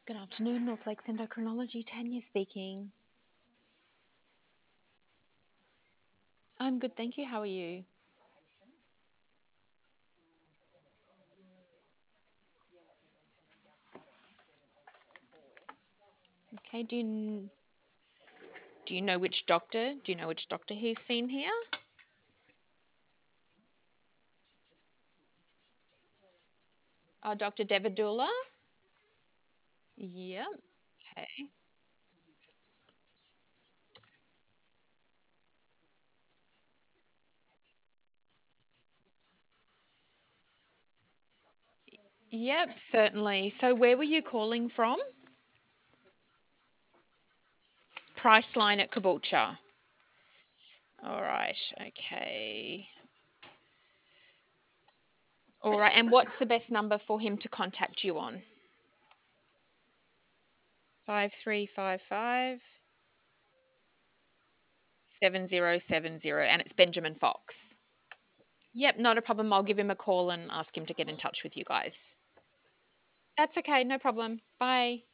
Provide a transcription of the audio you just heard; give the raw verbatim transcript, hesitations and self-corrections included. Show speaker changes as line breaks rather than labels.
Good afternoon, North Lakes Endocrinology. Tanya speaking. I'm good, thank you. How are you? Okay, do you, do you know which doctor? Do you know which doctor he's seen here? Oh, Doctor Devadula? Yep. Okay. Yep, certainly. So where were you calling from? Priceline at Caboolture. All right, okay. All right, and what's the best number for him to contact you on? Five three five five seven zero seven zero, and it's Benjamin Fox. Yep, not a problem. I'll give him a call and ask him to get in touch with you guys. That's okay, no problem. Bye.